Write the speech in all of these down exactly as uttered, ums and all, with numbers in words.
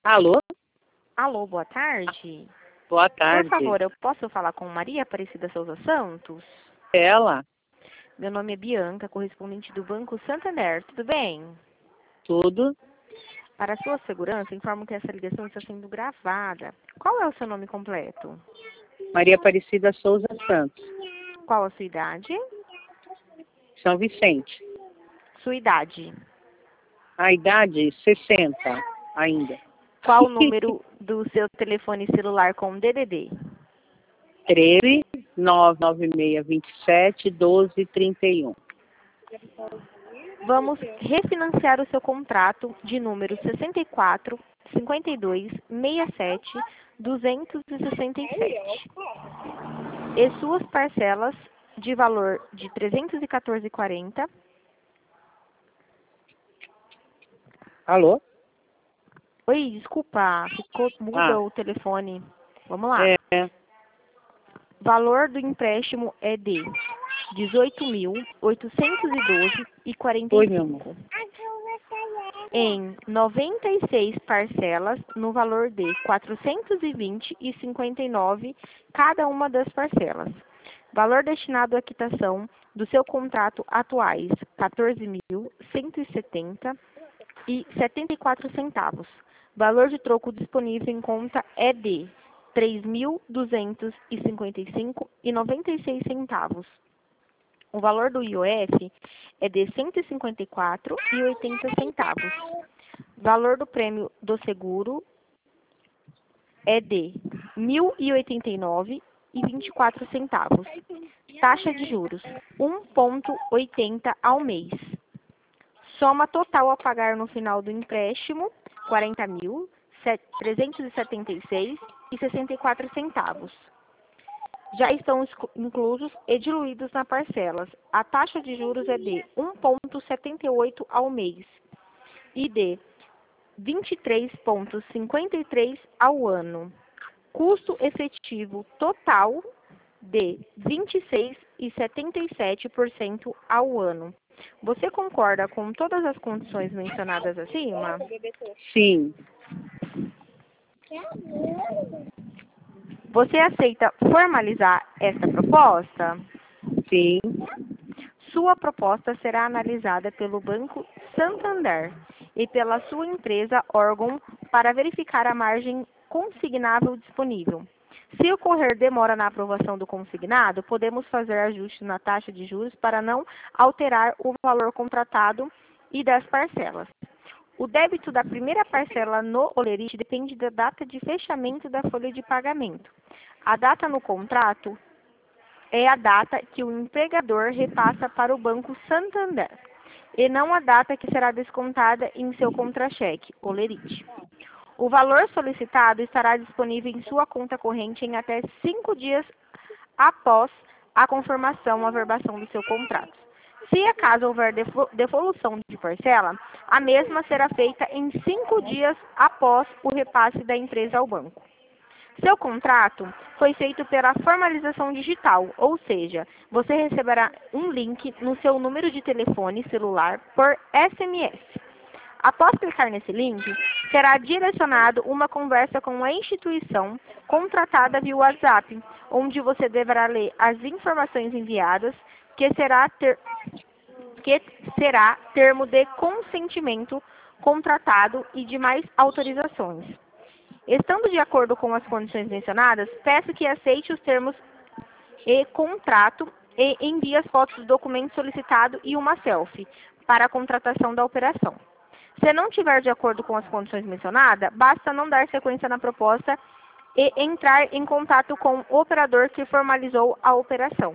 Alô? Alô, boa tarde. Boa tarde. Por favor, eu posso falar com Maria Aparecida Souza Santos? Ela? Meu nome é Bianca, correspondente do Banco Santander. Tudo bem? Tudo? Para sua segurança, informo que essa ligação está sendo gravada. Qual é o seu nome completo? Maria Aparecida Souza Santos. Qual a sua idade? São Vicente. Sua idade. A idade, sessenta ainda. Qual o número do seu telefone celular com D D D? treze, nove nove seis, vinte e sete, doze, trinta e um. Vamos refinanciar o seu contrato de número sessenta e quatro, cinquenta e dois, sessenta e sete, duzentos e sessenta e sete. E suas parcelas de valor de trezentos e quatorze reais e quarenta centavos. Alô? Oi, desculpa, ficou muda Ah, o telefone. Vamos lá. é. Valor do empréstimo é de dezoito mil, oitocentos e doze reais e quarenta Oi, e meu amor. cinco em noventa e seis parcelas no valor de quatrocentos e vinte reais e cinquenta e nove centavos cada uma das parcelas. Valor destinado à quitação do seu contrato atuais, quatorze mil, cento e setenta reais e setenta e quatro centavos. Valor de troco disponível em conta é de três mil duzentos e cinquenta e cinco reais e noventa e seis centavos. O valor do I O F é de cento e cinquenta e quatro reais e oitenta centavos. Valor do prêmio do seguro é de mil e oitenta e nove reais e vinte e quatro centavos. Taxa de juros um vírgula oitenta ao mês. Soma total a pagar no final do empréstimo quarenta mil, trezentos e setenta e seis reais e sessenta e quatro centavos. Já estão inclusos e diluídos nas parcelas. A taxa de juros é de um vírgula setenta e oito ao mês e de vinte e três vírgula cinquenta e três ao ano. Custo efetivo total de vinte e seis vírgula setenta e sete por cento ao ano. Você concorda com todas as condições mencionadas acima? Sim. Você aceita formalizar esta proposta? Sim. Sua proposta será analisada pelo Banco Santander e pela sua empresa órgão para verificar a margem consignável disponível. Se ocorrer demora na aprovação do consignado, podemos fazer ajustes na taxa de juros para não alterar o valor contratado e das parcelas. O débito da primeira parcela no holerite depende da data de fechamento da folha de pagamento. A data no contrato é a data que o empregador repassa para o Banco Santander, e não a data que será descontada em seu contra-cheque, holerite. O valor solicitado estará disponível em sua conta corrente em até cinco dias após a confirmação ou averbação do seu contrato. Se acaso houver devolução de parcela, a mesma será feita em cinco dias após o repasse da empresa ao banco. Seu contrato foi feito pela formalização digital, ou seja, você receberá um link no seu número de telefone celular por S M S. Após clicar nesse link, será direcionado uma conversa com a instituição contratada via WhatsApp, onde você deverá ler as informações enviadas, que será, ter, que será termo de consentimento contratado e demais autorizações. Estando de acordo com as condições mencionadas, peço que aceite os termos e contrato e envie as fotos do documento solicitado e uma selfie para a contratação da operação. Se não tiver de acordo com as condições mencionadas, basta não dar sequência na proposta e entrar em contato com o operador que formalizou a operação.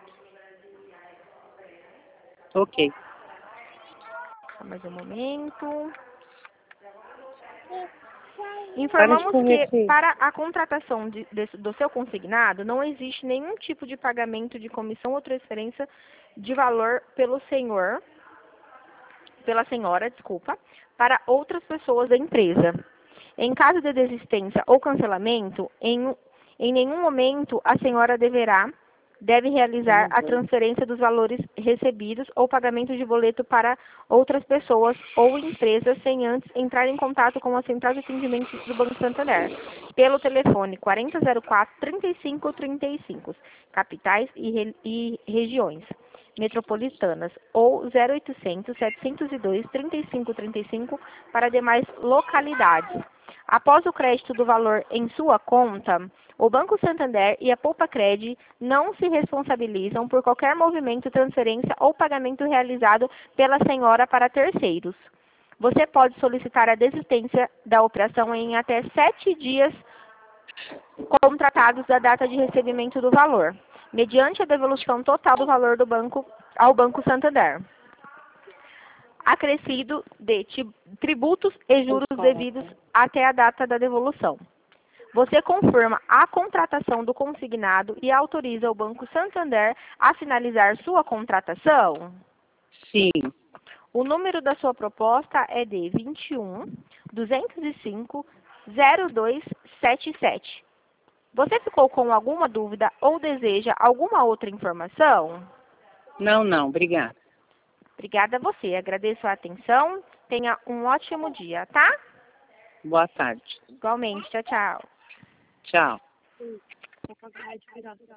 Ok. Mais um momento. Informamos que para a contratação de, de, do seu consignado não existe nenhum tipo de pagamento de comissão ou transferência de valor pelo senhor, pela senhora, desculpa, para outras pessoas da empresa. Em caso de desistência ou cancelamento, em, em nenhum momento a senhora deverá deve realizar a transferência dos valores recebidos ou pagamento de boleto para outras pessoas ou empresas sem antes entrar em contato com a Central de Atendimento do Banco Santander, pelo telefone quarenta zero quatro, trinta e cinco trinta e cinco, capitais e, re e regiões metropolitanas, ou zero oitocentos, setecentos e dois, trinta e cinco trinta e cinco para demais localidades. Após o crédito do valor em sua conta, o Banco Santander e a Poupacred não se responsabilizam por qualquer movimento, transferência ou pagamento realizado pela senhora para terceiros. Você pode solicitar a desistência da operação em até sete dias contratados da data de recebimento do valor, mediante a devolução total do valor do banco ao Banco Santander, acrescido de tributos e juros devidos até a data da devolução. Você confirma a contratação do consignado e autoriza o Banco Santander a finalizar sua contratação? Sim. O número da sua proposta é de vinte e um, duzentos e cinco, zero dois sete sete. Você ficou com alguma dúvida ou deseja alguma outra informação? Não, não. Obrigada. Obrigada a você. Agradeço a atenção. Tenha um ótimo dia, tá? Boa tarde. Igualmente. Tchau, tchau. Tchau.